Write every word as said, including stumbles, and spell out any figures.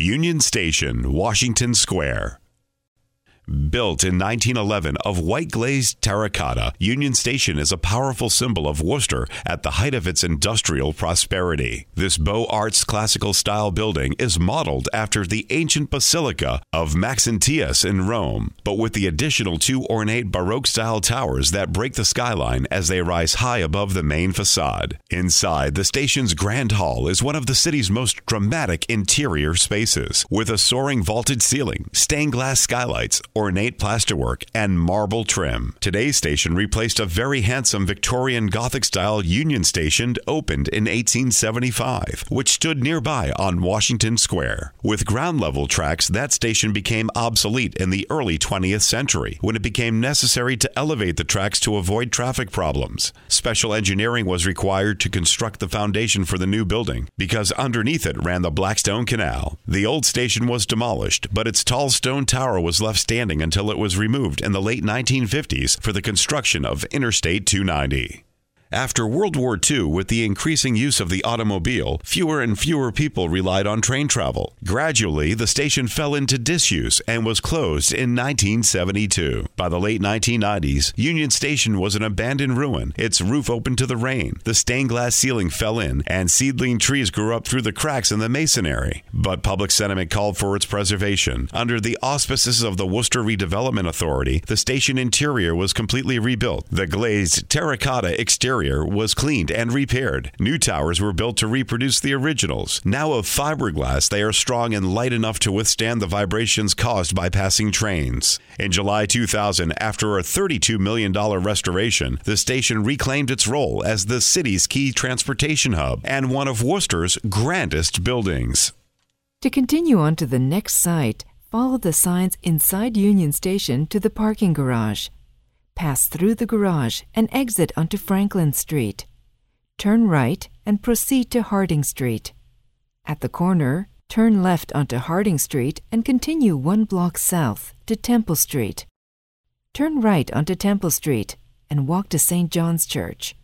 Union Station, Washington Square. Built in nineteen eleven of white glazed terracotta, Union Station is a powerful symbol of Worcester at the height of its industrial prosperity. This Beaux Arts classical style building is modeled after the ancient Basilica of Maxentius in Rome, but with the additional two ornate Baroque style towers that break the skyline as they rise high above the main facade. Inside, the station's Grand Hall is one of the city's most dramatic interior spaces, with a soaring vaulted ceiling, stained glass skylights, ornate plasterwork, and marble trim. Today's station replaced a very handsome Victorian Gothic-style Union Station opened in eighteen seventy-five, which stood nearby on Washington Square. With ground-level tracks, that station became obsolete in the early twentieth century, when it became necessary to elevate the tracks to avoid traffic problems. Special engineering was required to construct the foundation for the new building, because underneath it ran the Blackstone Canal. The old station was demolished, but its tall stone tower was left standing until it was removed in the late nineteen fifties for the construction of Interstate two ninety. After World War Two, with the increasing use of the automobile, fewer and fewer people relied on train travel. Gradually, the station fell into disuse and was closed in nineteen seventy-two. By the late nineteen nineties, Union Station was an abandoned ruin. Its roof opened to the rain, the stained glass ceiling fell in, and seedling trees grew up through the cracks in the masonry. But public sentiment called for its preservation. Under the auspices of the Worcester Redevelopment Authority, the station interior was completely rebuilt. The glazed terracotta exterior was cleaned and repaired. New towers were built to reproduce the originals. Now of fiberglass, they are strong and light enough to withstand the vibrations caused by passing trains. In July two thousand, after a thirty-two million dollars restoration, the station reclaimed its role as the city's key transportation hub and one of Worcester's grandest buildings. To continue on to the next site, follow the signs inside Union Station to the parking garage. Pass through the garage and exit onto Franklin Street. Turn right and proceed to Harding Street. At the corner, turn left onto Harding Street and continue one block south to Temple Street. Turn right onto Temple Street and walk to Saint John's Church.